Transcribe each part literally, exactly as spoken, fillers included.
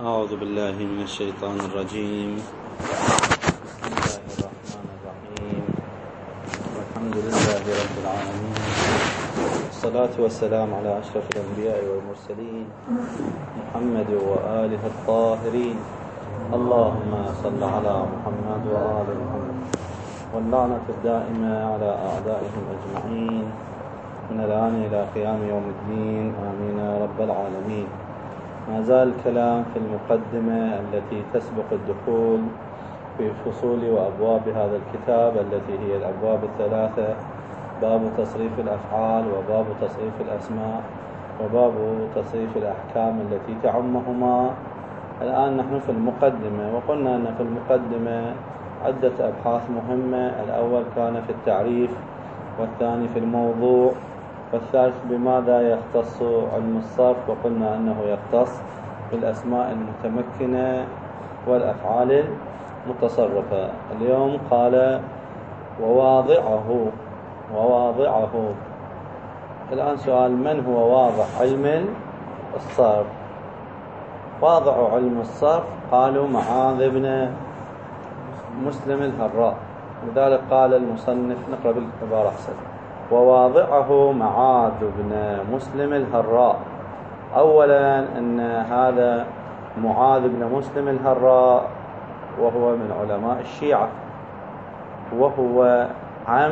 أعوذ بالله من الشيطان الرجيم. بسم الله الرحمن الرحيم. والحمد لله رب العالمين، والصلاة والسلام على أشرف الأنبياء والمرسلين محمد وآله الطاهرين. اللهم صل على محمد وآل محمد، واللعنة الدائمة على أعدائهم أجمعين من الآن إلى قيام يوم الدين، آمين يا رب العالمين. ما زال الكلام في المقدمة التي تسبق الدخول في فصول وأبواب هذا الكتاب، التي هي الأبواب الثلاثة: باب تصريف الأفعال، وباب تصريف الأسماء، وباب تصريف الأحكام التي تعمهما. الآن نحن في المقدمة، وقلنا أن في المقدمة عدة أبحاث مهمة. الأول كان في التعريف، والثاني في الموضوع، والثالث بماذا يختص علم الصرف، وقلنا أنه يختص بالأسماء المتمكنة والأفعال المتصرفة. اليوم قال وواضعه وواضعه. الآن سؤال: من هو واضع علم الصرف؟ واضع علم الصرف قالوا معاذ بن مسلم الهراء، لذلك قال المصنف، نقرأ بالعبارة أحسن: وواضعه معاذ بن مسلم الهراء. أولا أن هذا معاذ بن مسلم الهراء وهو من علماء الشيعة، وهو عم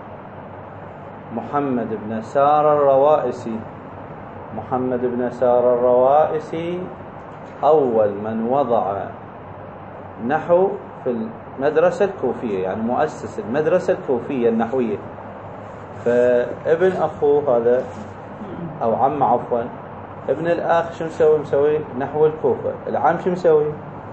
محمد بن سار الروائسي. محمد بن سار الروائسي أول من وضع نحو في المدرسة الكوفية، يعني مؤسس المدرسة الكوفية النحوية. فابن أخوه هذا أو عم عفوا ابن الأخ شو مسوي؟ مسوي نحو الكوفة. العم شو مسوي؟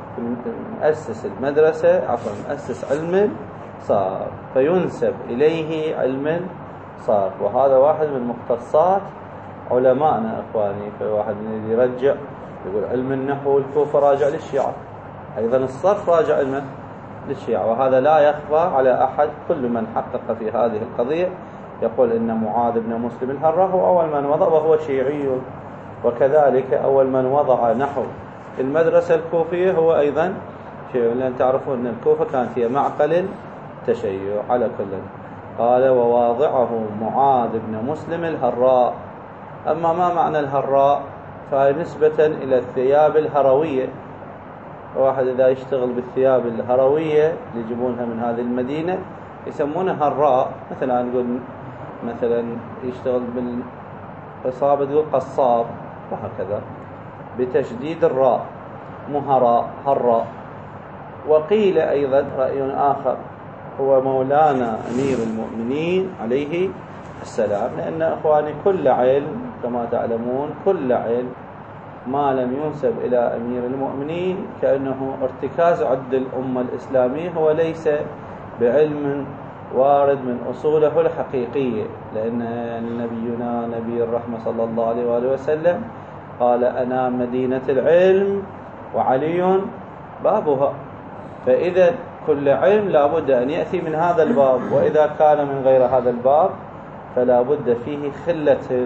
مؤسس المدرسة عفوا مؤسس علم صار، فينسب إليه علم صار. وهذا واحد من مختصات علمائنا إخواني. فواحد من يرجع يقول علم النحو الكوفة راجع للشيعة، أيضا الصرف راجع علمه للشيعة، وهذا لا يخفى على أحد. كل من حقق في هذه القضية يقول إن معاذ بن مسلم الهراء هو أول من وضع، وهو شيعي. وكذلك أول من وضع نحو المدرسة الكوفية هو أيضا شيعي، لأن تعرفون أن الكوفة كانت هي معقل التشيع. على كل قال وواضعه معاذ بن مسلم الهراء. أما ما معنى الهراء؟ فهي نسبة إلى الثياب الهروية. واحد إذا يشتغل بالثياب الهروية اللي يجيبونها من هذه المدينة يسمونها هراء. مثلا نقول مثلا يشتغل بالقصابة تقول قصاب، وهكذا بتشديد الراء، مهراء هراء. وقيل أيضا رأي آخر هو مولانا أمير المؤمنين عليه السلام، لأن أخواني كل علم كما تعلمون كل علم ما لم ينسب إلى أمير المؤمنين كأنه ارتكاز عد الأمة الإسلامية، هو ليس بعلم وارد من أصوله الحقيقية. لأن نبينا نبي الرحمة صلى الله عليه وآله وسلم قال أنا مدينة العلم وعلي بابها. فإذا كل علم لا بد أن يأتي من هذا الباب، وإذا كان من غير هذا الباب فلا بد فيه خلة.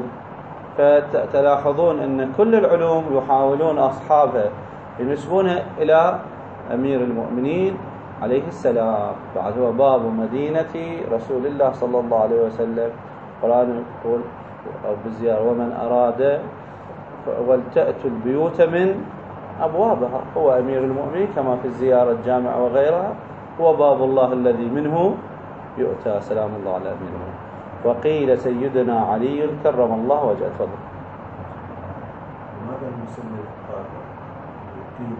فتلاحظون أن كل العلوم يحاولون أصحابها ينسبونها إلى أمير المؤمنين عليه السلام. بعد هو باب مدينة رسول الله صلى الله عليه وسلم. القرآن يقول أو بالزيارة ومن أراد ولتأتوا البيوت من أبوابها. هو أمير المؤمنين كما في الزيارة الجامعة وغيرها، هو باب الله الذي منه يؤتى. سلام الله على أمير المؤمنين. وقيل سيدنا علي كرم الله وجهه. تفضل. ماذا المسمى قيل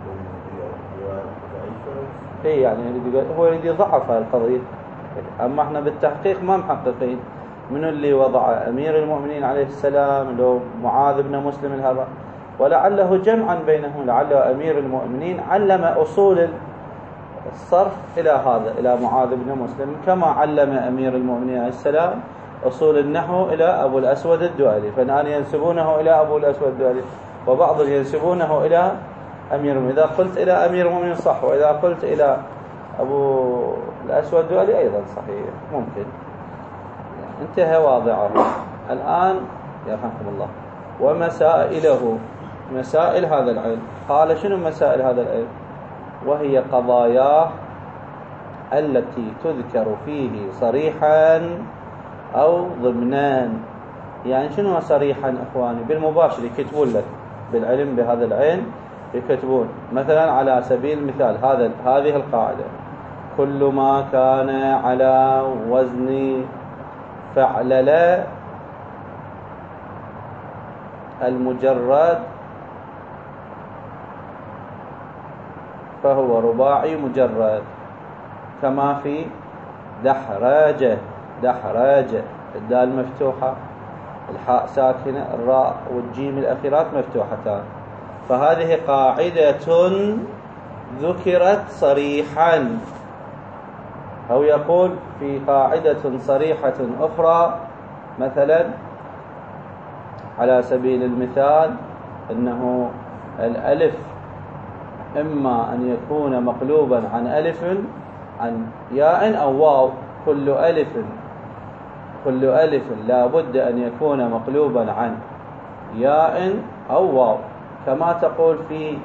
ضعيفة؟ اي يعني هو يريد يضعف هذه القضية، أما احنا بالتحقيق ما محققين من اللي وضع أمير المؤمنين عليه السلام لو معاذ بن مسلم الهراء، ولعله جمعا بينهم. لعله أمير المؤمنين علم أصول الصرف إلى هذا إلى معاذ بن مسلم، كما علم أمير المؤمنين عليه السلام أصول النحو إلى أبو الأسود الدؤلي. فالآن ينسبونه إلى أبو الأسود الدؤلي، وبعض ينسبونه إلى أمير المؤمنين. إذا قلت إلى أمير المؤمنين صح، وإذا قلت إلى أبو الأسود الدؤلي أيضا صحيح، ممكن. انتهى واضعه. الآن يرحمكم الله. ومسائله مسائل هذا العلم. قال شنو مسائل هذا العلم؟ وهي قضاياه التي تذكر فيه صريحا أو ضمنان. يعني شنو صريحا أخواني؟ بالمباشر يكتبون لك بالعلم بهذا العلم، يكتبون مثلا على سبيل المثال هذا هذه القاعدة: كل ما كان على وزن فعلل المجرد فهو رباعي مجرد، كما في دحرجة. دحرجة الدال مفتوحة، الحاء ساكنة، الراء والجيم الأخيرات مفتوحتان. فهذه قاعدة ذكرت صريحا. أو يقول في قاعدة صريحة أخرى مثلا على سبيل المثال أنه الألف إما أن يكون مقلوبا عن ألف عن ياء أو واو. كل ألف كل ألف لا بد أن يكون مقلوبا عن ياء أو واو، كما تقول في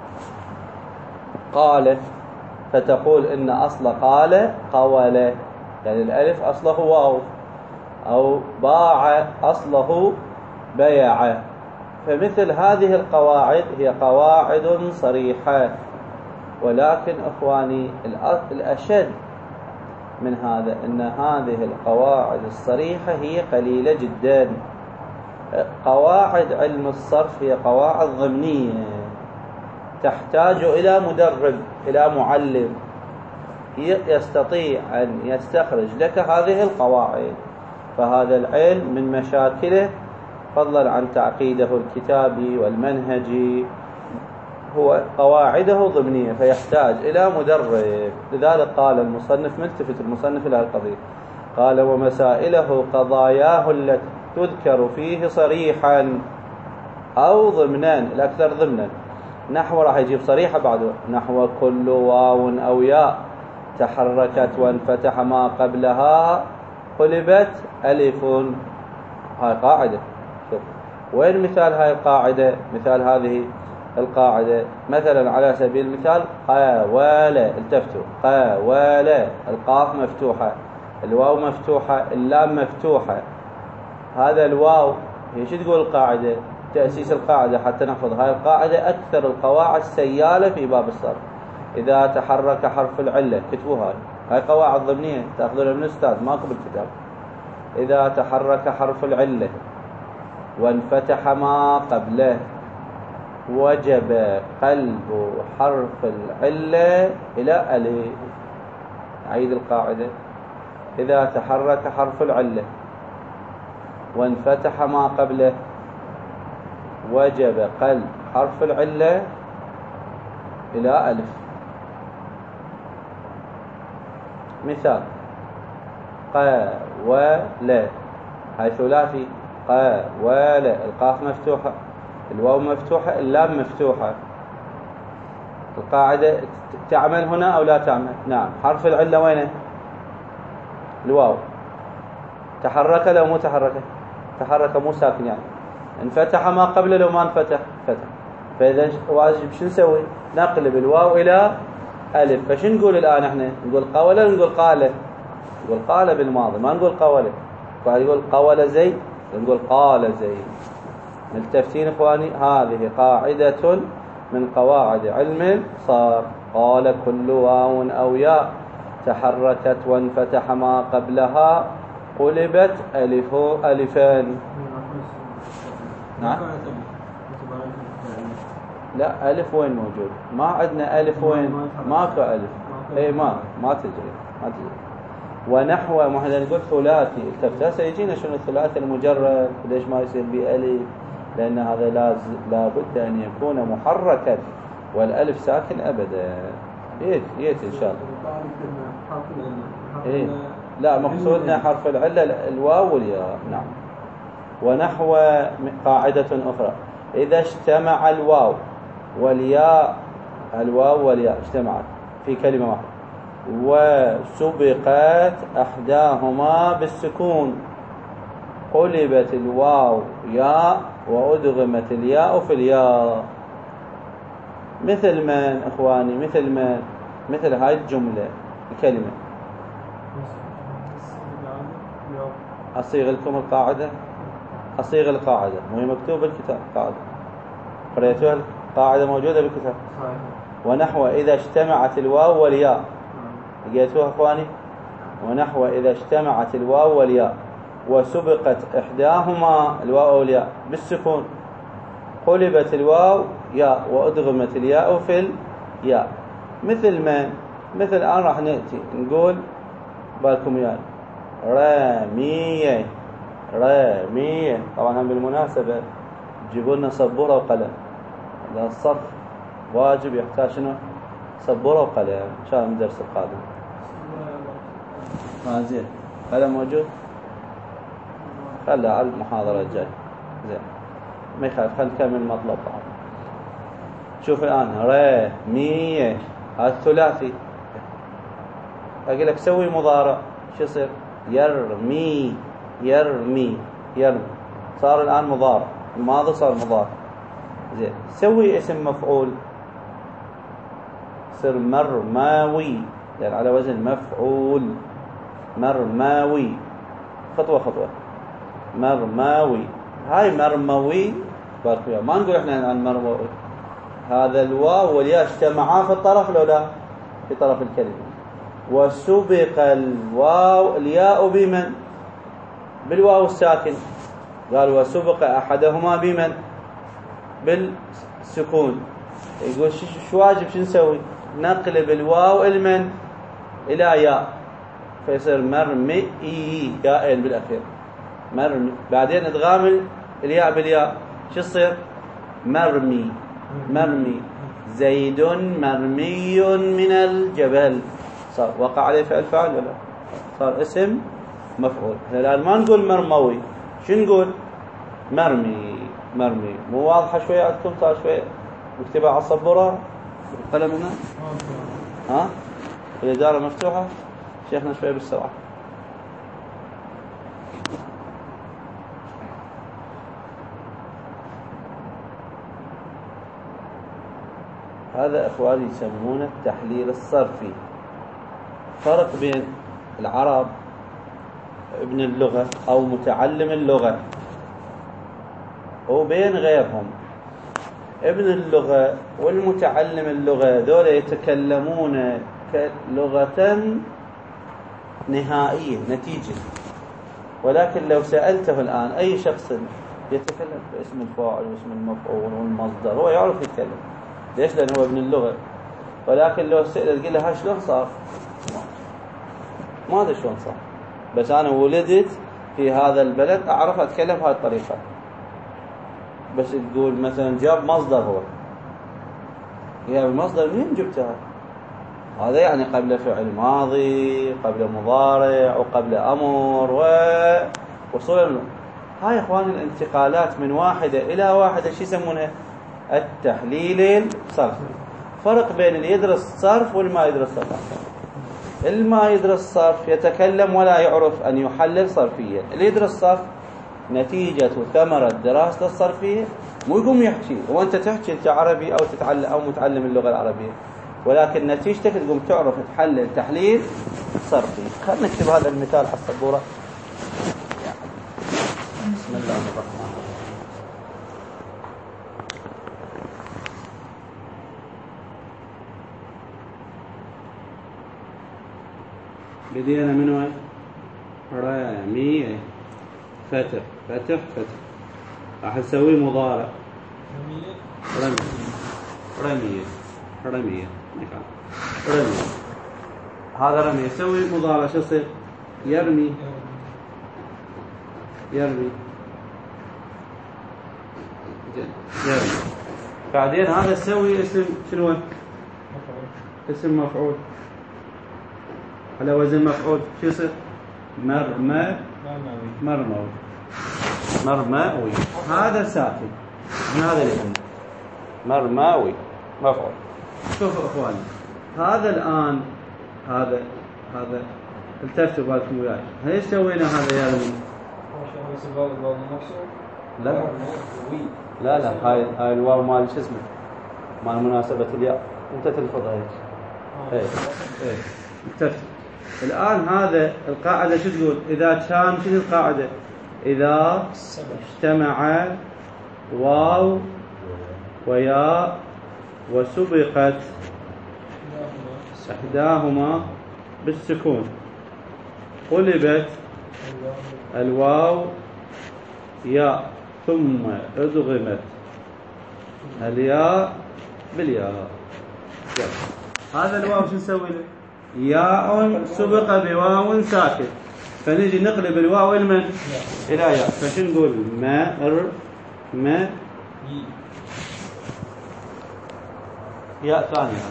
قال، فتقول إن أصل قال قولة، يعني الألف أصله واو، أو باع أصله بيع. فمثل هذه القواعد هي قواعد صريحة. ولكن أخواني الأشد من هذا أن هذه القواعد الصريحة هي قليلة جدا. قواعد علم الصرف هي قواعد ضمنية تحتاج إلى مدرب، إلى معلم يستطيع أن يستخرج لك هذه القواعد. فهذا العلم من مشاكله فضلا عن تعقيده الكتابي والمنهجي هو قواعده ضمنية، فيحتاج إلى مدرب. لذلك قال المصنف، ملتفت المصنف إلى القضية، قال: ومسائله قضاياه التي تذكر فيه صريحا أو ضمنان، الأكثر ضمنا. نحو راح يجيب صريحة بعده، نحو كل واو أو ياء تحركت وانفتح ما قبلها قلبت ألف. هاي قاعدة. شوف وين مثال هاي القاعدة؟ مثال هذه القاعدة مثلا على سبيل المثال: قاولة، التفتوا، قاولة، القاف مفتوحة، الواو مفتوحة، اللام مفتوحة. هذا الواو هي شو تقول القاعدة؟ تأسيس القاعدة حتى نحفظ هاي القاعدة. أكثر القواعد سيالة في باب الصرف إذا تحرك حرف العلة، كتبوا هاي هاي قواعد ضمنية تأخذونها من الأستاذ ماكو بالكتاب. إذا تحرك حرف العلة وانفتح ما قبله وجب قلب حرف العلة إلى ألف. أعيد القاعدة: إذا تحرك حرف العلة وانفتح ما قبله وجب قلب حرف العلة إلى ألف. مثال: قاولة، هاي ثلاثي، قاولة، القاف مفتوحة، الواو مفتوحة، اللام مفتوحة. القاعدة تعمل هنا أو لا تعمل؟ نعم. حرف العلة وينه؟ الواو. تحرك لو مو تحرك؟ تحرك مو ساكن، يعني انفتح ما قبله لو ما انفتح فتح. فإذا واجب شو نسوي؟ نقلب الواو إلى ألف. فشو نقول الآن احنا؟ نقول قولة نقول قالة؟ نقول قالة بالماضي، ما نقول قولة. فهذا يقول قولة زي، نقول قال زي. ملتفتين إخواني؟ هذه قاعدة من قواعد علم صار. قال كل واو أو ياء تحركت وانفتح ما قبلها قلبت ألف ألفان. نعم. لا، ألف وين موجود؟ ما عندنا ألف. وين؟ ماكو ألف. اي ما ما تجري ما تجري. ونحو ما احنا نقول ثلاثي، التفتة سيجينا شنو الثلاثي المجرد، ليش ما يصير بألف؟ لأن هذا لازم لابد أن يكون محركا، والألف ساكن أبدا. يت يت إن شاء الله. إيه لا، مقصودنا حرف العلة الواو والياء. نعم. ونحو قاعدة أخرى: إذا اجتمع الواو والياء، الواو والياء اجتمعت في كلمة واحدة وسبقت أحداهما بالسكون، قلبت الواو ياء وأدغمت الياء في الياء. مثل من إخواني؟ مثل من؟ مثل هاي الجملة الكلمة. أصيغ لكم القاعدة، أصيغ القاعدة وهي مكتوبة بالكتاب. قاعدة قرأتوها؟ القاعدة موجودة بالكتاب. ونحو إذا اجتمعت الواو والياء، لقيتوها إخواني؟ ونحو إذا اجتمعت الواو والياء وسبقت إحداهما الواو والياء بالسكون قلبت الواو ياء وأدغمت الياء في الياء. مثل من؟ مثل الآن راح نأتي نقول بالكم يا رامية، رامية. طبعا هم بالمناسبة جيبوا لنا سبورة وقلم، هذا الصرف واجب يحتاج شنو؟ سبورة وقلم إن شاء الله من الدرس القادم. ما زين قلم موجود؟ خلها على المحاضرة الجاية. زين ما يخالف، خلينا نكمل المطلب. طبعا شوف الآن رامية هذا الثلاثي، أقول لك سوي مضارع شو يصير؟ يرمي، يرمي، يرمي. صار الآن مضارع، الماضي صار مضارع. زين سوي اسم مفعول، صير مرماوي، يعني على وزن مفعول. مرماوي، خطوة خطوة. مرماوي، هاي مرموي باركويا. ما نقول احنا عن مرموي، هذا الواو والياء اجتمعا في الطرف لو لا في طرف الكلمة، وسبق الواو الياء بمن؟ بالواو الساكن. قال وسبق أحدهما بمن؟ بالسكون. يقول شو واجب شو نسوي؟ نقلب الواو المن إلى ياء فيصير مرمي ياء بالأخير مرمي. بعدين ادغام الياء بالياء شو يصير؟ مرمي، مرمي. زيد مرمي من الجبل، صار وقع عليه فعل فاعل ولا صار اسم مفعول. الآن ما نقول مرموي، شو نقول؟ مرمي، مرمي. مو واضحة شوية عندكم؟ صار شوية مكتبها على السبورة بالقلم هنا؟ ها؟ الإدارة مفتوحة؟ شيخنا شوية بالسرعة. هذا إخواني يسمونه التحليل الصرفي. فرق بين العرب ابن اللغة أو متعلم اللغة وبين غيرهم. ابن اللغة والمتعلم اللغة ذولا يتكلمون كلغة نهائية نتيجة، ولكن لو سألته الآن أي شخص يتكلم باسم الفاعل واسم المفعول والمصدر هو يعرف يتكلم. ليش؟ لأنه هو ابن اللغة. ولكن لو سأل تقول له ها شلون صار؟ ما أدري شلون صار، بس أنا ولدت في هذا البلد أعرف أتكلم بهذه الطريقة. بس تقول مثلا جاب مصدر، هو يا المصدر منين جبتها؟ هذا يعني قبل فعل ماضي، قبل مضارع، وقبل أمر ووصول. هاي إخواني الانتقالات من واحدة إلى واحدة شو يسمونها؟ التحليل الصرفي. فرق بين اللي يدرس صرف والما يدرس صرف. الما يدرس صرف يتكلم ولا يعرف أن يحلل صرفيا. اللي يدرس صرف نتيجة ثمرة دراسة الصرفية مو يقوم يحكي، وانت تحكي انت عربي او تتعلم او متعلم اللغة العربية، ولكن نتيجتك تقوم تعرف تحلل تحليل صرفي. خلينا نكتب هذا المثال على السبورة. بسم الله الرحمن الرحيم. بدينا من وين؟ رامية، فتح فتح فتح. راح نسوي مضارع. رمية رمية رمية رمية. هذا رمية. سوي مضارع شو يصير؟ يرمي، يرمي، يرمي. بعدين هذا سوي اسم شنو؟ اسم مفعول على وزن مفعول شو يصير؟ مرمى، مرموي، مرماوي. هذا ساكن من هذا الاسم مرماوي مفعول. شوفوا اخواني، هذا الان هذا هذا التفتوا بالكم وياي. ليش سوينا هذا يرمي؟ نفس الواو الواو الموصول؟ لا لا لا هاي هاي الواو مال شو اسمه مال مناسبة الياء أنت تلفظها هيك. إيه إيه انتبه. الآن هذا القاعدة شو تقول؟ إذا كان شنو القاعدة؟ إذا اجتمع واو وياء وسبقت إحداهما بالسكون قلبت الواو ياء ثم أدغمت الياء بالياء. هذا الواو شو نسوي له؟ ياء سبق بواو ساكن، فنجي نقلب الواو المن إلى ياء، فشو نقول؟ ما ر ما ياء ثانية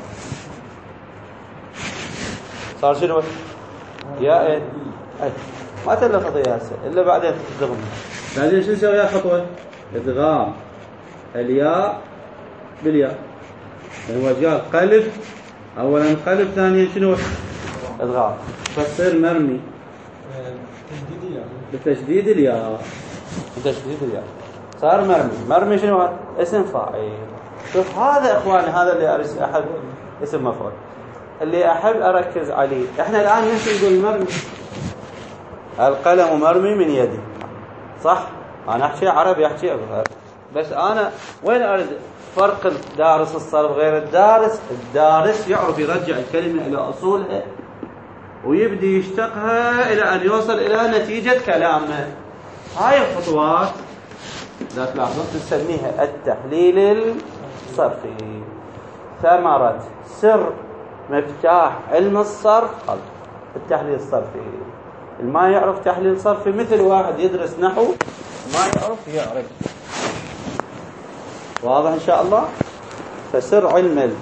صار شنو؟ ياء ايه؟ ايه ما تلفظ يا هسه الا بعدين تدغم. بعدين شو نسوي؟ خطوة ادغام الياء بالياء. هو جاء قلب اولا قلب ثانيا شنو؟ ادغام، فتصير مرمي تشديد الياء بتشديد الياء بتشديد الياء صار مرمي. مرمي شنو هذا؟ اسم فاعل. شوف هذا اخواني هذا اللي اريد احب اسم مفعول اللي احب اركز عليه. احنا الان نحكي نقول مرمي، القلم مرمي من يدي، صح؟ انا احكي عربي احكي أبهر. بس انا وين اريد فرق دارس الصرف غير الدارس؟ الدارس يعرف يرجع الكلمه الى اصولها ويبدي يشتقها الى ان يوصل الى نتيجه كلامه. هاي الخطوات لا تلاحظون نسميها التحليل الصرفي. ثمرة سر مفتاح علم الصرف التحليل الصرفي. ما يعرف تحليل صرفي مثل واحد يدرس نحو ما يعرف يعرف. واضح ان شاء الله؟ فسر علم ال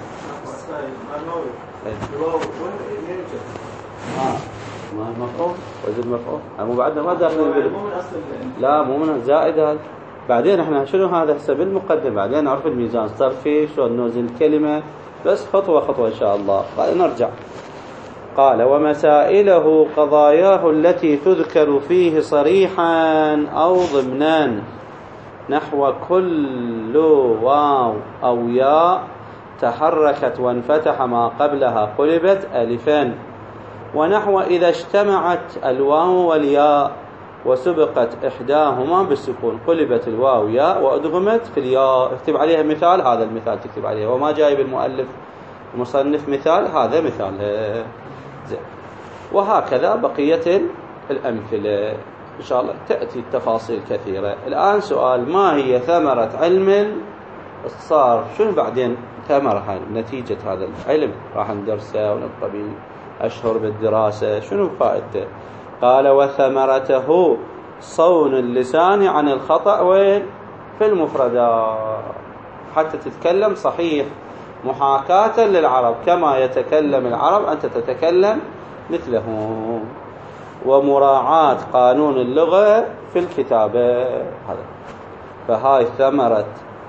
اه ما مفعول وزد مفعول مو بعدنا ما داخل لا مو من زائد هذا. بعدين احنا شنو هذا هسه بالمقدم، بعدين نعرف الميزان الصرفي شلون نوزن الكلمه، بس خطوه خطوه ان شاء الله. قال نرجع. قال ومسائله قضاياه التي تذكر فيه صريحا او ضمنا نحو كل واو او ياء تحركت وانفتح ما قبلها قلبت الفا، ونحو اذا اجتمعت الواو والياء وسبقت إحداهما بالسكون قلبت الواو ياء وأدغمت في الياء. اكتب عليها مثال، هذا المثال تكتب عليه، وما جايب المؤلف المصنف مثال، هذا مثال زين. وهكذا بقية الأمثلة إن شاء الله تأتي التفاصيل كثيرة. الآن سؤال: ما هي ثمرة علم الصرف؟ شنو بعدين ثمرة هاي نتيجة هذا العلم؟ راح ندرسه ونبقى أشهر بالدراسة، شنو فائدته؟ قال وثمرته صون اللسان عن الخطأ وين؟ في المفردات، حتى تتكلم صحيح محاكاة للعرب، كما يتكلم العرب أنت تتكلم مثلهم، ومراعاة قانون اللغة في الكتابة. هذا فهاي ثمرة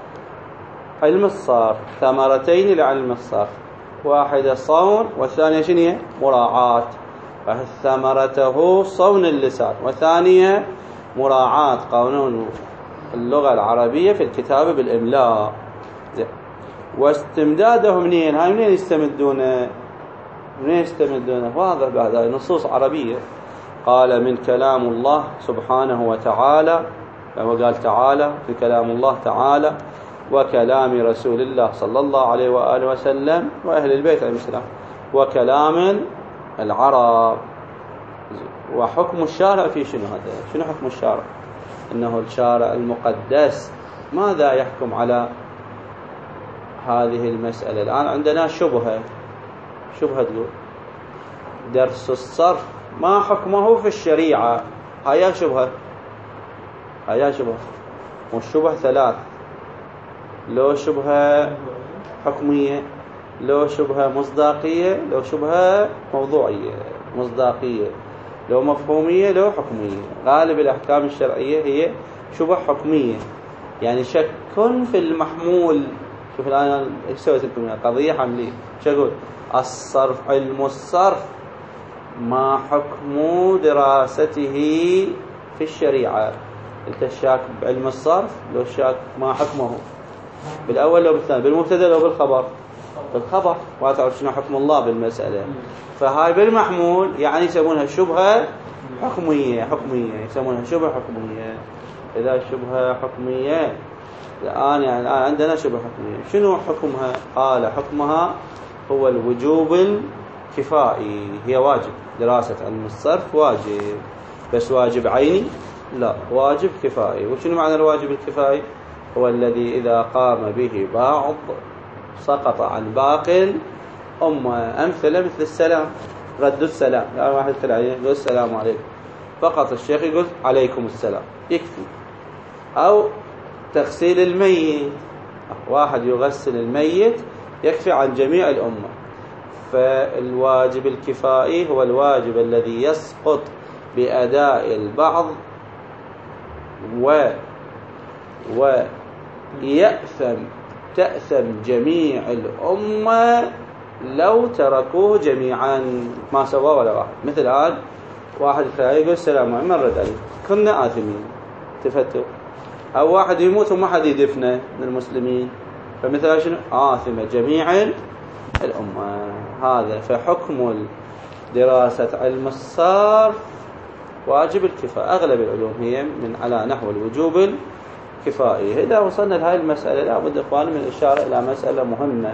علم الصرف، ثمرتين لعلم الصرف، واحدة صون والثانية شنو؟ مراعاة. ثمرته صون اللسان، وثانية مراعاة قانون اللغة العربية في الكتابة بالإملاء. واستمداده منين؟ هاي منين يستمدونه؟ منين يستمدونه؟ واضح بعد هاي نصوص عربية. قال من كلام الله سبحانه وتعالى، هو قال تعالى في كلام الله تعالى، وكلام رسول الله صلى الله عليه وآله وسلم وأهل البيت عليه السلام، وكلام العرب. وحكم الشارع في شنو هذا؟ شنو حكم الشارع؟ إنه الشارع المقدس. ماذا يحكم على هذه المسألة؟ الآن عندنا شبهة، شبهة تقول درس الصرف ما حكمه في الشريعة. هيا شبهة، هيا شبهة. والشبهة ثلاث: لو شبهة حكمية، لو شبهة مصداقية، لو شبهة موضوعية. مصداقية لو مفهومية، لو حكمية. غالب الأحكام الشرعية هي شبه حكمية، يعني شك في المحمول. شوف الآن ايش سويت لكم قضية حملية. شو أقول؟ الصرف، علم الصرف ما حكم دراسته في الشريعة؟ أنت الشاك بعلم الصرف لو الشاك ما حكمه بالأول لو بالثاني، بالمبتدأ لو بالخبر؟ بالخبر. ما تعرف شنو حكم الله بالمسألة. فهاي بالمحمول يعني يسمونها شبهة حكمية. حكمية يسمونها شبهة حكمية. إذا الشبهة حكمية الآن يعني الآن عندنا شبهة حكمية، شنو حكمها؟ قال حكمها هو الوجوب الكفائي. هي واجب، دراسة علم الصرف واجب، بس واجب عيني؟ لا، واجب كفائي. وشنو معنى الواجب الكفائي؟ هو الذي إذا قام به بعض سقط عن باقي الأمة. أمثلة مثل السلام، رد السلام، يعني واحد يدخل عليه يقول السلام عليكم، فقط الشيخ يقول عليكم السلام، يكفي. أو تغسيل الميت، واحد يغسل الميت يكفي عن جميع الأمة. فالواجب الكفائي هو الواجب الذي يسقط بأداء البعض و ويأثم تأثم جميع الأمة لو تركوه جميعا، ما سوى ولا واحد. مثل الآن واحد يقول السلام عليكم، من رد عليه؟ كنا آثمين، تفتوا. أو واحد يموت وما حد يدفنه من المسلمين، فمثل شنو؟ آثمة جميع الأمة. هذا فحكم دراسة علم الصرف واجب الكفاءة. أغلب العلوم هي من على نحو الوجوب الكفائي. إذا وصلنا لهذه المسألة لابد إخواني من الإشارة إلى مسألة مهمة،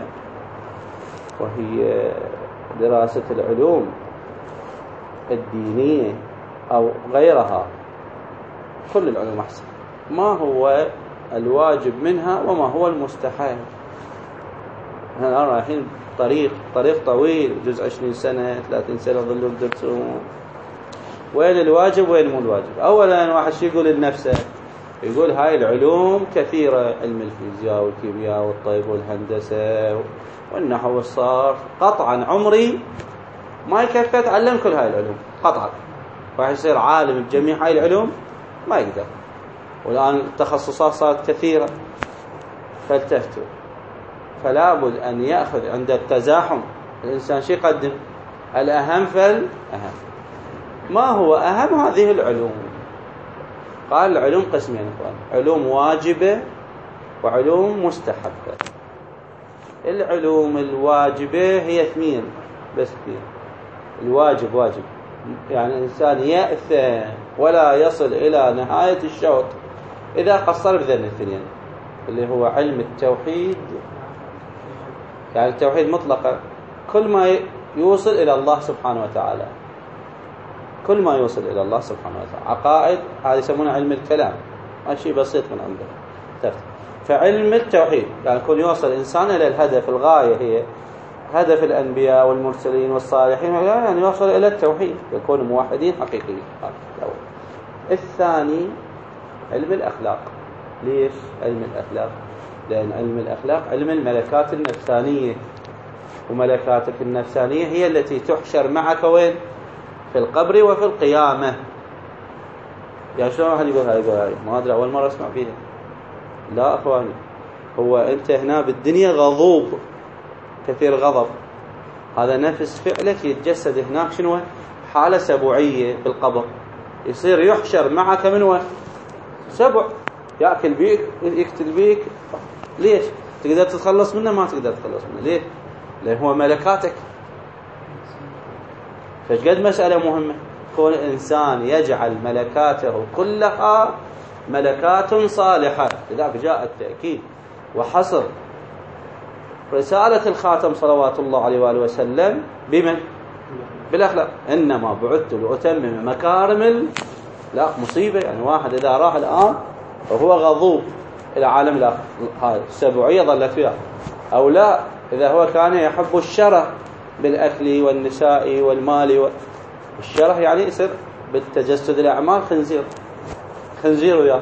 وهي دراسة العلوم الدينية أو غيرها، كل العلوم أحسن. ما هو الواجب منها وما هو المستحب؟ احنا الآن رايحين طريق طريق طويل، جزء عشرين سنة ثلاثين سنة ظلوا بدرسون. وين الواجب وين مو الواجب؟ أولا واحد شي يقول لنفسه، يقول هاي العلوم كثيرة، علم الفيزياء والكيمياء والطب والهندسة والنحو والصرف، قطعا عمري ما يكفي أتعلم كل هاي العلوم قطعا. واحد يصير عالم بجميع هاي العلوم ما يقدر. والآن التخصصات صارت كثيرة، فالتفتوا. فلا بد أن يأخذ عند التزاحم الإنسان شيء يقدم الأهم فالأهم. ما هو أهم هذه العلوم؟ قال العلوم قسمين إخوان، علوم واجبة وعلوم مستحبة. العلوم الواجبة هي اثنين بس اثنين. الواجب واجب يعني الإنسان يأثم ولا يصل إلى نهاية الشوط إذا قصر بذن الاثنين، اللي هو علم التوحيد، يعني التوحيد مطلقا كل ما يوصل إلى الله سبحانه وتعالى، كل ما يوصل إلى الله سبحانه وتعالى. عقائد هذا يسمونه علم الكلام، شيء بسيط من عنده. فعلم التوحيد يعني كل يوصل الإنسان إلى الهدف، الغاية هي هدف الأنبياء والمرسلين والصالحين، يعني يوصل إلى التوحيد، يكونوا موحدين حقيقيين. الثاني علم الأخلاق. ليش علم الأخلاق؟ لأن علم الأخلاق علم الملكات النفسانية، وملكاتك النفسانية هي التي تحشر معك وين؟ في القبر وفي القيامة. يعني شلون واحد يقول هاي يقول هاي ما أدري، أول مرة أسمع فيها. لا أخواني، هو أنت هنا بالدنيا غضوب كثير غضب، هذا نفس فعلك يتجسد هناك شنو؟ حالة سبوعية بالقبر، يصير يحشر معك من وين؟ سبع، يأكل بيك يقتل بيك. ليش؟ تقدر تتخلص منه؟ ما تقدر تتخلص منه. ليه؟ لأن هو ملكاتك. فشقد مسألة مهمة كون الإنسان يجعل ملكاته كلها ملكات صالحة. لذلك جاء التأكيد وحصر رسالة الخاتم صلوات الله عليه وآله وسلم بمن؟ بالأخلاق. إنما بعثت لأتمم مكارم ال... لا مصيبة. يعني واحد إذا راح الآن وهو غضوب إلى عالم الآخر، هاي السبوعية ظلت فيها، أو لا إذا هو كان يحب الشره بالأكل والنساء والمال و... الشره يعني يصير بالتجسد الأعمال خنزير، خنزير وياه.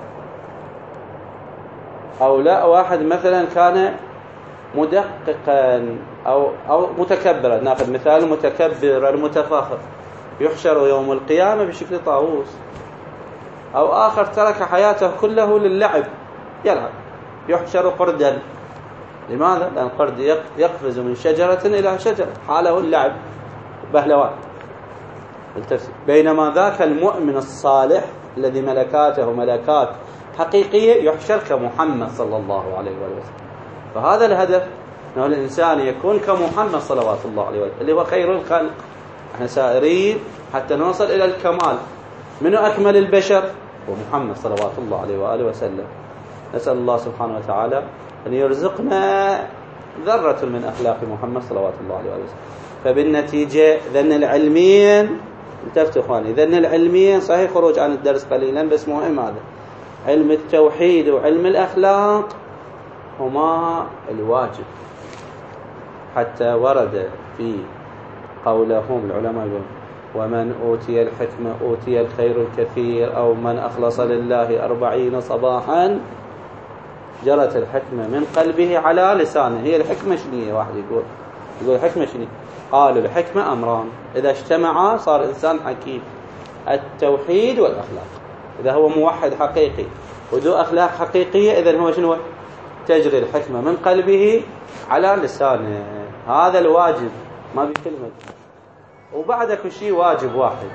أو لا واحد مثلا كان مدققا أو, أو متكبرا، ناخذ مثال المتكبر المتفاخر، يحشر يوم القيامة بشكل طاووس. أو آخر ترك حياته كله للعب، يلعب، يحشر قردا. لماذا؟ لأن القرد يقفز من شجرة إلى شجرة، حاله اللعب بهلوان. بينما ذاك المؤمن الصالح الذي ملكاته ملكات حقيقية يحشر كمحمد صلى الله عليه وسلم. فهذا الهدف، أنه الإنسان يكون كمحمد صلوات الله عليه وسلم اللي هو خير الخلق. احنا سائرين حتى نوصل إلى الكمال. منو أكمل البشر؟ ومحمد صلوات الله عليه وآله وسلم. نسأل الله سبحانه وتعالى أن يرزقنا ذرة من أخلاق محمد صلوات الله عليه وسلم. فبالنتيجة ذن العلمين، انتبهوا إخواني، ذن العلمين صحيح خروج عن الدرس قليلا بس مهم. هذا علم التوحيد وعلم الأخلاق هما الواجب. حتى ورد في قولهم العلماء يقول: ومن أوتي الحكمة أوتي الخير الكثير، أو من أخلص لله أربعين صباحا جرت الحكمة من قلبه على لسانه. هي الحكمة شنية؟ واحد يقول يقول الحكمة شنية؟ قالوا الحكمة أمران إذا اجتمعا صار إنسان حكيم: التوحيد والأخلاق. إذا هو موحد حقيقي وذو أخلاق حقيقية، إذن هو شنو؟ تجري الحكمة من قلبه على لسانه. هذا الواجب، ما بكلمة. وبعد كل شيء واجب واحد.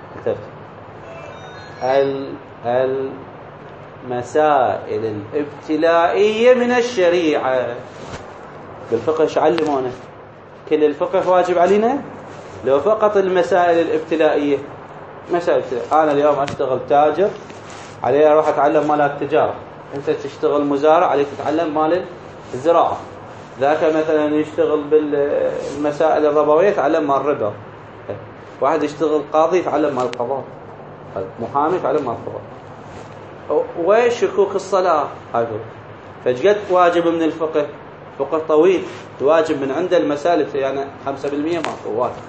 المسائل الابتلائية من الشريعة. بالفقه ايش علمونا؟ كل الفقه واجب علينا؟ لو فقط المسائل الابتلائية. مسائل أنا اليوم أشتغل تاجر، علي أروح أتعلم مال التجارة. أنت تشتغل مزارع، عليك تتعلم مال الزراعة. ذاك مثلا يشتغل بالمسائل الربوية، يتعلم مال الربا. واحد يشتغل قاضي، يتعلم مال القضاء. محامي، يتعلم مال القضاء. وين شكوك الصلاة؟ هذا فجد واجب من الفقه. فقه طويل، واجب من عند المسائل يعني خمسة بالمئة ما واجب.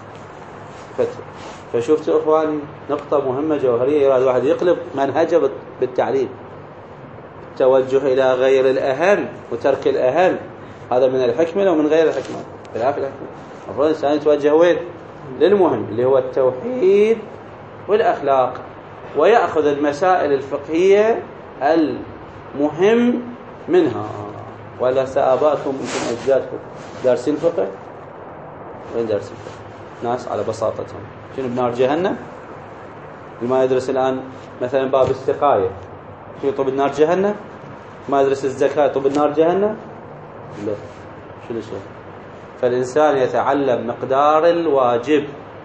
فشفتوا إخواني نقطة مهمة جوهرية، يراد واحد يقلب منهجه بالتعليم. التوجه إلى غير الأهم وترك الأهم، هذا من الحكمة ومن غير الحكمة. خلاف الحكمة المفروض الإنسان يتوجه وين؟ للمهم اللي هو التوحيد والأخلاق، ويأخذ المسائل الفقهية المهم منها. ولا سآباتكم انتم أجدادكم دارسين فقه؟ وين دارسين فقه؟ ناس على بساطتهم شنو بنار جهنم؟ اللي ما يدرس الآن مثلا باب السقاية شو يطب النار جهنم؟ ما يدرس الزكاة يطب النار جهنم؟ لا. شنو شو؟ فالإنسان يتعلم مقدار الواجب،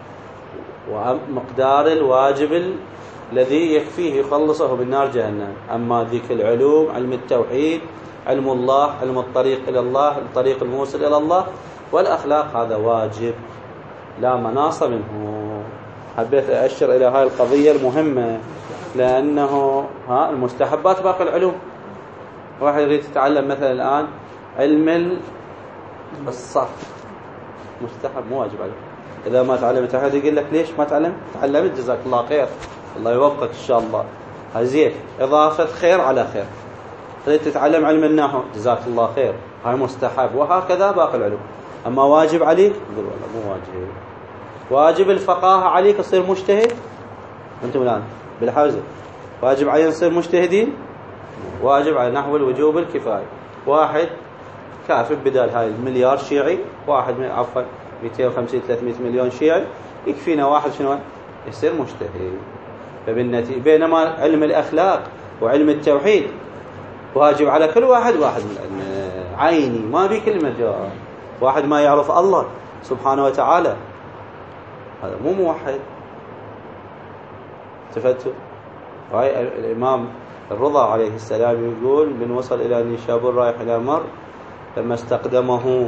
ومقدار الواجب الذي يكفيه يخلصه بالنار جهنم. أما ذيك العلوم، علم التوحيد، علم الله، علم الطريق إلى الله، الطريق الموصل إلى الله، والأخلاق، هذا واجب لا مناص منه. حبيت أشر إلى هاي القضية المهمة، لأنه ها المستحبات باقي العلوم. واحد يريد يتعلم مثلا الآن علم الصرف، مستحب مو واجب عليه. إذا ما تعلمت أحد يقول لك ليش ما تعلم؟ تعلمت جزاك الله خير، الله يوفقك إن شاء الله، هزيت إضافة خير على خير. تريد تتعلم علم النحو، جزاك الله خير، هاي مستحب. وهكذا باقي العلوم. أما واجب عليك؟ يقول والله مو واجب. واجب الفقاهة عليك تصير مجتهد؟ أنتم الآن بالحوزة واجب علينا نصير مجتهدين؟ واجب على نحو الوجوب الكفاية. واحد كافي بدال هاي المليار شيعي، واحد من عفوا مئتين وخمسين ثلاثمئة مليون شيعي، يكفينا واحد شنو يصير مجتهد. فبالنتيجة بينما علم الأخلاق وعلم التوحيد واجب على كل واحد واحد من العلم عيني، ما بي كلمة جواب. واحد ما يعرف الله سبحانه وتعالى هذا مو موحد. تفتوا هاي الإمام الرضا عليه السلام يقول: من وصل إلى نيشابور رايح إلى مر، لما استقدمه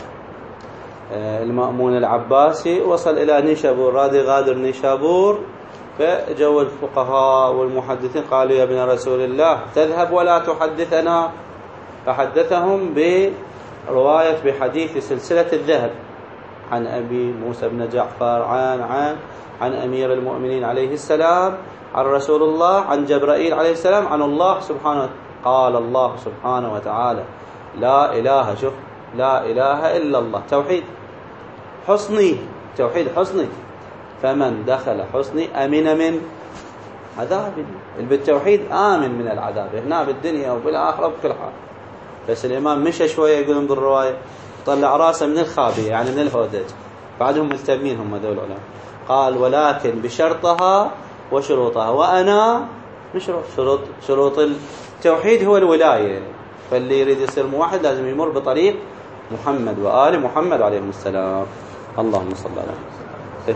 المأمون العباسي وصل إلى نيشابور، رادي غادر نيشابور. فجو الفقهاء والمحدثين قالوا: يا ابن رسول الله تذهب ولا تحدثنا. فحدثهم برواية بحديث سلسلة الذهب عن أبي موسى بن جعفر عن عن عن أمير المؤمنين عليه السلام عن رسول الله عن جبرائيل عليه السلام عن الله سبحانه. قال الله سبحانه وتعالى: لا إله شوف لا إله إلا الله، توحيد حصني، توحيد حصني، فمن دخل حصني أمن من عذابي. بالتوحيد آمن من العذاب هنا بالدنيا وبالآخرة وبكل حال. بس الإمام مشى شوية يقولون بالرواية طلع راسه من الخابية يعني من الهودج، بعدهم ملتمين هم ذول العلماء. قال: ولكن بشرطها وشروطها، وأنا من شروط شروط شروط التوحيد هو الولاية. فاللي يريد يصير موحد لازم يمر بطريق محمد وآل محمد عليهم السلام. اللهم صل على محمد.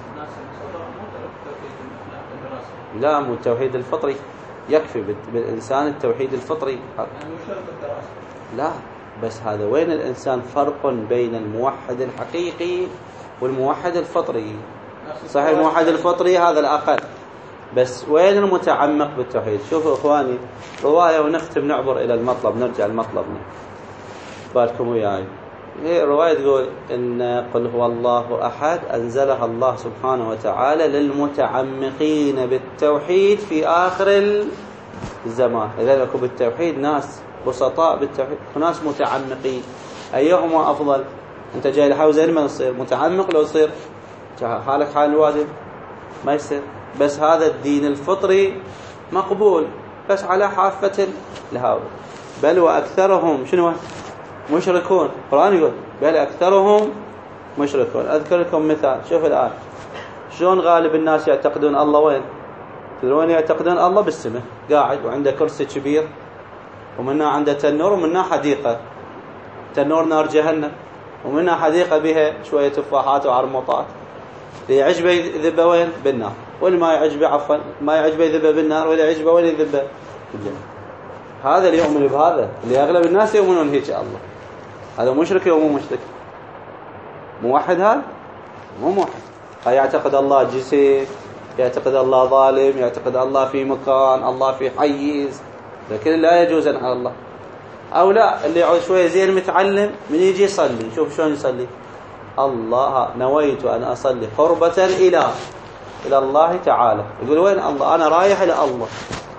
لا، مو التوحيد الفطري يكفي بالإنسان التوحيد الفطري. لا، بس هذا وين الإنسان فرق بين الموحد الحقيقي والموحد الفطري. صحيح الموحد الفطري هذا الأقل، بس وين المتعمق بالتوحيد؟ شوفوا إخواني رواية ونختم نعبر إلى المطلب، نرجع لمطلبنا. بالكم وياي. هي رواية تقول إن قل هو الله أحد أنزلها الله سبحانه وتعالى للمتعمقين بالتوحيد في آخر الزمان. إذا لكم بالتوحيد ناس بسطاء بالتوحيد وناس متعمقين، أيهما أفضل؟ أنت جاي لحوزين ما يصير متعمق، لو يصير حالك حال الوادم ما يصير. بس هذا الدين الفطري مقبول بس على حافة الهاوي. بل وأكثرهم شنو؟ مشركون. القرآن يقول بل أكثرهم مشركون. أذكر لكم مثال. شوف الآن شلون غالب الناس يعتقدون الله وين؟ تدرون يعتقدون الله بالسماء، قاعد وعنده كرسي كبير ومنها عنده تنور ومنها حديقة. تنور نار جهنم ومنها حديقة بها شوية تفاحات وعرموطات. اللي يعجبه يذبه وين؟ بالنار. واللي ما يعجبه عفوا ما يعجبه يذبه بالنار، واللي يعجبه وين يذبه؟ بالجنة. هذا اللي يؤمن بهذا، اللي أغلب الناس يؤمنون هيك الله. هذا مشرك أو مو مشرك؟ موحد هذا؟ مو موحد. يعتقد الله جسم، يعتقد الله ظالم، يعتقد الله في مكان، الله في حيز، لكن لا يجوز على الله. أو لا، اللي يعود شوية زين متعلم من يجي يصلي، شوف شلون يصلي. الله نويت أن أصلي قربة إلى إلى الله تعالى. يقول وين الله؟ أنا رايح إلى الله.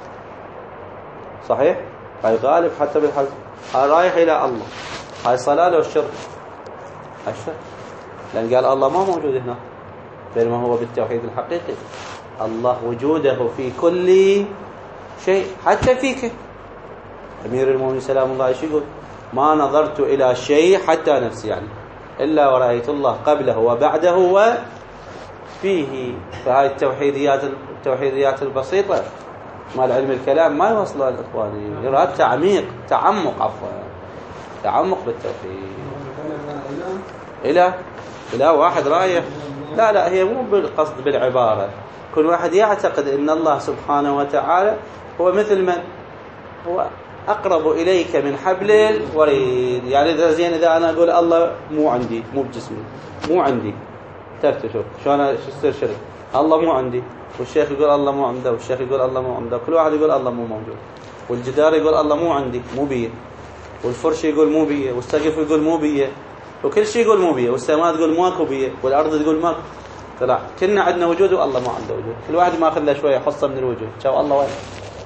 صحيح؟ هاي غالب حتى بالحزم. أنا رايح إلى الله. هاي صلاة لو الشرك؟ الشرك. لأن قال الله ما موجود هنا، بينما هو بالتوحيد الحقيقي. الله وجوده في كل شيء حتى فيك. أمير المؤمنين سلام الله عليه يقول ما نظرت إلى شيء حتى نفسي، يعني إلا ورأيت الله قبله وبعده وفيه. فهاي التوحيديات التوحيديات البسيطة مال علم الكلام ما يوصلها الإخواني. يراد تعميق تعمق عفوا تعمق بالتوحيد. إلى إلى واحد رايح. لا لا، هي مو بالقصد بالعبارة. كل واحد يعتقد أن الله سبحانه وتعالى هو مثل من هو أقرب إليك من حبل الوريد. يعني إذا زين إذا أنا أقول الله مو عندي، مو بجسمي، مو عندي، ترى شوف شو أنا شو يصير شرك. الله مو عندي، والشيخ يقول الله مو عنده، والشيخ يقول الله مو عنده، كل واحد يقول الله مو موجود. والجدار يقول الله مو عندي، مو بيه. والفرش يقول مو بيه، والسقف يقول مو بيه، وكل شيء يقول مو بيه، والسماء تقول ماكو بيه، والأرض تقول ماكو. طلع كنا عندنا وجود والله ما عنده وجود. كل واحد ما أخذ له شوية حصة من الوجود. شو الله وين؟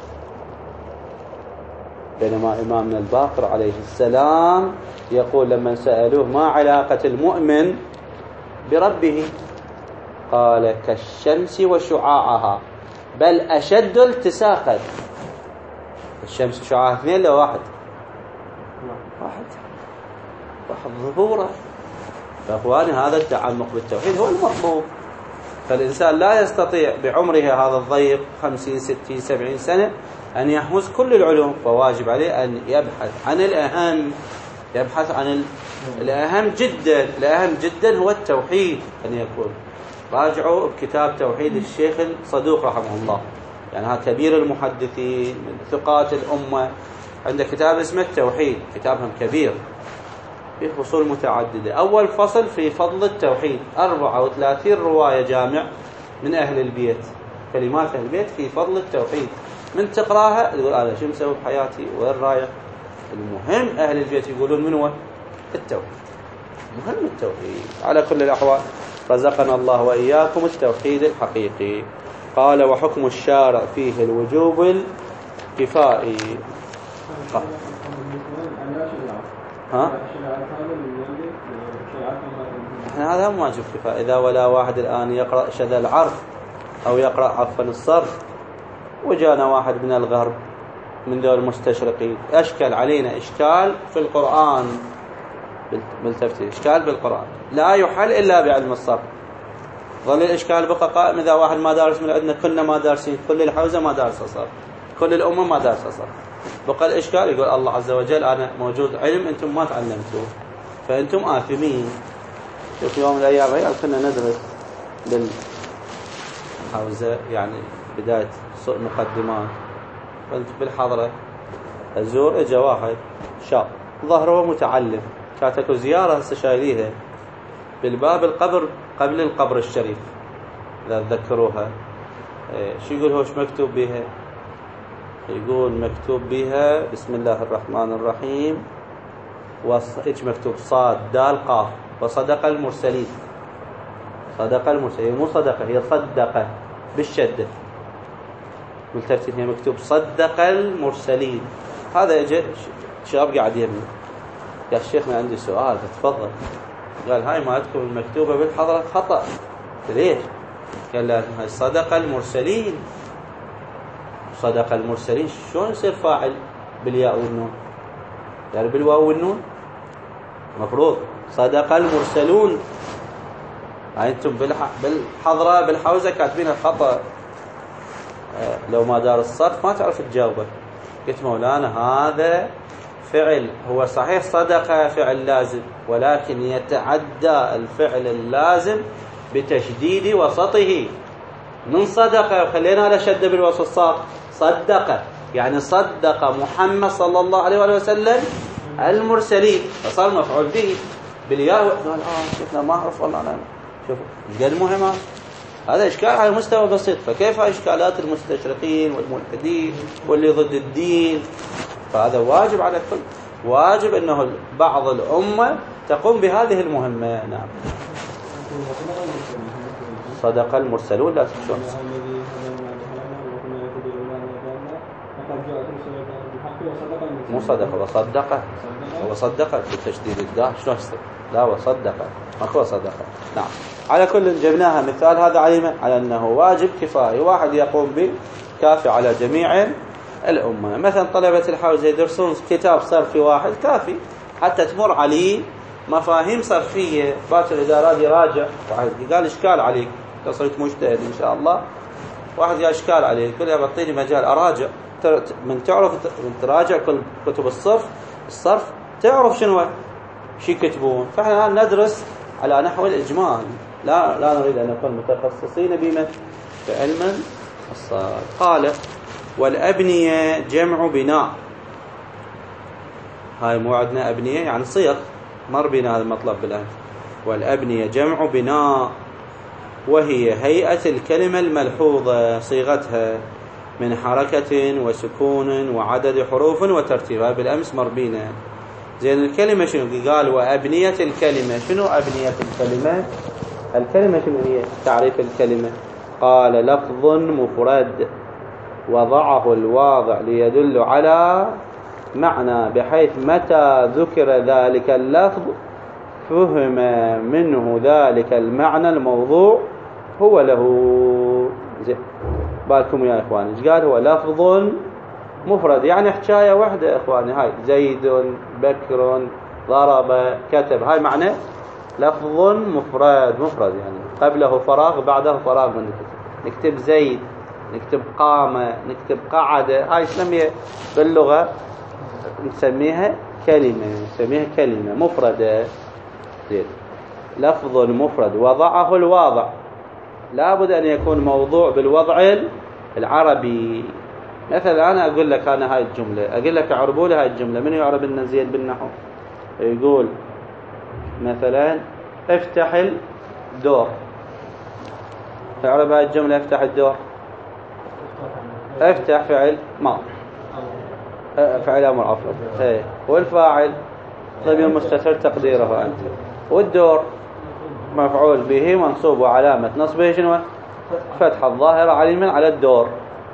بينما إمامنا الباقر عليه السلام يقول لما سألوه ما علاقة المؤمن بربه قال كالشمس وشعاعها بل أشد التساقا. الشمس وشعاعها اثنين لو واحد؟ واحد واحد ظهوره. فأخواني هذا التعمق بالتوحيد هو المطلوب. فالإنسان لا يستطيع بعمره هذا الضيق خمسين ستين سبعين سنة أن يحوز كل العلوم، فواجب عليه أن يبحث عن الأهم. يبحث عن الأهم جدا. الأهم جدا هو التوحيد أن يكون. راجعوا بكتاب توحيد الشيخ الصدوق رحمه الله، يعني هذا كبير المحدثين من ثقات الأمة، عنده كتاب اسمه التوحيد، كتابهم كبير في فصول متعددة. أول فصل في فضل التوحيد، أربعة وثلاثين رواية جامع من أهل البيت، كلمات أهل البيت في فضل التوحيد. من تقراها تقول أنا شو مسوي بحياتي وين رايح. المهم أهل البيت يقولون من هو التوحيد، مهم التوحيد. على كل الأحوال رزقنا الله وإياكم التوحيد الحقيقي. قال وحكم الشارع فيه الوجوب الكفائي. ها؟ احنا هذا مو واجب كفاية. إذا ولا واحد الآن يقرأ شذا العرف أو يقرأ عفوا الصرف، وجانا واحد من الغرب من دول المستشرقين أشكل علينا إشكال في القرآن بالتفسير، إشكال بالقرآن لا يحل إلا بعلم الصرف. ظل الإشكال بقى قائم. إذا واحد ما دارس من عندنا كلنا ما دارسين، كل الحوزة ما دارسة صار، كل الأمة ما دارسة صار، بقى الإشكال يقول الله عز وجل أنا موجود علم أنتم ما تعلمتوه فأنتم آثمين. شوف يوم من الأيام عيال كنا ندرس بالحوزة يعني بداية مقدمات، كنت بالحضرة أزور إجا واحد شاب ظهره متعلم، كانت اكو زيارة هسه شايليها بالباب القبر قبل القبر الشريف إذا تذكروها. إيه شو يقول هو؟ شو مكتوب بها؟ يقول مكتوب بها بسم الله الرحمن الرحيم، وإيش مكتوب؟ صاد دال قاف، وصدق المرسلين. صدق المرسلين، مو صدقة، هي صدقة بالشدة بالترتيب، هي مكتوب صدق المرسلين. هذا اجى شاب قاعد يمني، قال الشيخ ما عندي سؤال فتفضل. قال هاي مالتكم المكتوبة بالحضرة خطأ. ليش؟ قال لا هاي صدق المرسلين. صدق المرسلين شلون يصير فاعل بالياء والنون؟ يعني بالواو والنون مفروض صدق المرسلون. هاي انتم بالحضرة بالحوزة كاتبينها خطأ، لو ما دار الصرف ما تعرف تجاوبه. قلت مولانا هذا فعل، هو صحيح صدق فعل لازم، ولكن يتعدى الفعل اللازم بتشديد وسطه. من صدق خلينا على شد بالوسط صار صدق، يعني صدق محمد صلى الله عليه وآله وسلم المرسلين، فصار مفعول به بالياء. قال اه شفنا ما اعرف والله انا. شوف قد مهمه، هذا إشكال على مستوى بسيط. فكيف إشكالات المستشرقين والملحدين واللي ضد الدين؟ فهذا واجب على الكل، واجب أنه بعض الأمة تقوم بهذه المهمة. نعم. صدق المرسلون لا تشون مو صدق وصدقه، وصدقه بالتشديد الدال شلون يصير؟ لا وصدقه ماكو صدقه. نعم. على كل جبناها مثال هذا علم على أنه واجب كفاية واحد يقوم به كافي على جميع الأمة. مثلا طلبة الحوزة يدرسون كتاب صرفي واحد كافي حتى تمر عليه مفاهيم صرفية. باكر إذا راد يراجع واحد قال إشكال عليك، صرت مجتهد إن شاء الله، واحد يا إشكال عليك يقول يا بطيني مجال أراجع. من تعرف من تراجع كل كتب الصرف الصرف تعرف شنو شي يكتبون. فإحنا ندرس على نحو الإجمال، لا لا نريد أن نكون متخصصين بما في علم الصرف. قال والأبنية جمع بناء. هاي مو عندنا أبنية يعني صيغ، مر بنا هذا المطلب بالأمس. والأبنية جمع بناء، وهي هيئة الكلمة الملحوظة صيغتها من حركة وسكون وعدد حروف وترتيب. هاي بالأمس مر بنا. زين الكلمة شنو؟ قال وأبنية الكلمة. شنو أبنية الكلمة؟ الكلمة شنو هي؟ تعريف الكلمة قال لفظ مفرد وضعه الواضع ليدل على معنى، بحيث متى ذكر ذلك اللفظ فهم منه ذلك المعنى الموضوع هو له. زين بالكم يا إخواني ايش قال؟ هو لفظ مفرد يعني حكاية واحدة يا إخواني. هاي زيد بكر ضرب كتب، هاي معنى لفظ مفرد. مفرد يعني قبله فراغ بعده فراغ من الكتب. نكتب زيد، نكتب قامة، نكتب قعدة، هاي نسميها باللغة نسميها كلمة، نسميها كلمة مفردة. زين لفظ مفرد وضعه الواضع، لابد أن يكون موضوع بالوضع العربي. مثلا أنا أقول لك أنا هاي الجملة، أقول لك اعربوا لي هاي الجملة، من يعرب لنا زين بالنحو؟ يقول مثلا افتح الدور. اعرب هاي الجملة افتح الدور. افتح فعل ما فعل أمر عفوا ايه، والفاعل ضمير مستتر تقديره أنت، والدور مفعول به منصوب وعلامة نصبه شنو؟ فتح الظاهرة علما على الدور.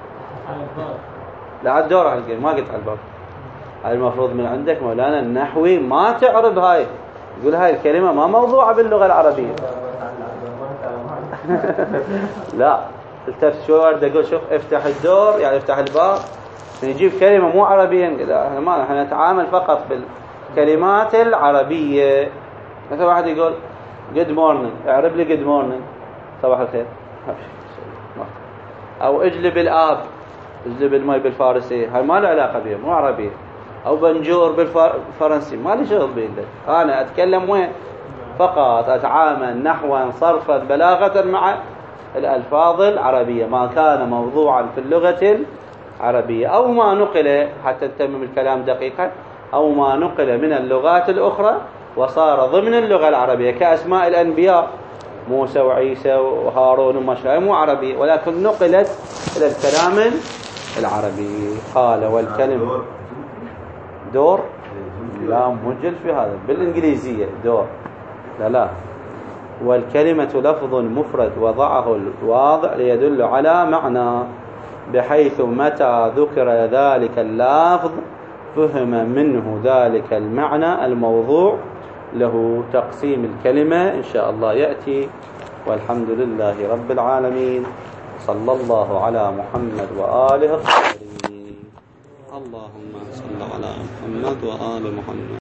لا على الدور على القلب، ما قلت على الباب. هاي المفروض من عندك مولانا النحوي ما تعرب هاي، يقول هاي الكلمة ما موضوعة باللغة العربية. لا التفت شو ورد أقول شوف افتح الدور يعني افتح الباب، نجيب كلمة مو عربية. لا ما احنا نتعامل فقط بالكلمات العربية. مثلا واحد يقول good morning، اعرب لي good morning. صباح الخير. أو اجلب الآب، اجلب الماء بالفارسي، هاي ما له علاقة بيه، مو عربي. أو بنجور بالفرنسي، ما لي شغل بيه. أنا أتكلم وين؟ فقط أتعامل نحوا صرفا بلاغة مع الألفاظ العربية، ما كان موضوعا في اللغة العربية، أو ما نقل، حتى نتمم الكلام دقيقا، أو ما نقل من اللغات الأخرى وصار ضمن اللغة العربية، كأسماء الأنبياء موسى وعيسى وهارون وما شابه، مو عربي ولكن نقلت إلى الكلام العربي. قال والكلمة دور، لا مجل في هذا بالإنجليزية دور، لا لا. والكلمة لفظ مفرد وضعه الواضع ليدل على معنى، بحيث متى ذكر ذلك اللفظ فهم منه ذلك المعنى الموضوع له. تقسيم الكلمة إن شاء الله يأتي، والحمد لله رب العالمين. صلى الله على محمد وآله الطاهرين. اللهم صل على محمد وآل محمد.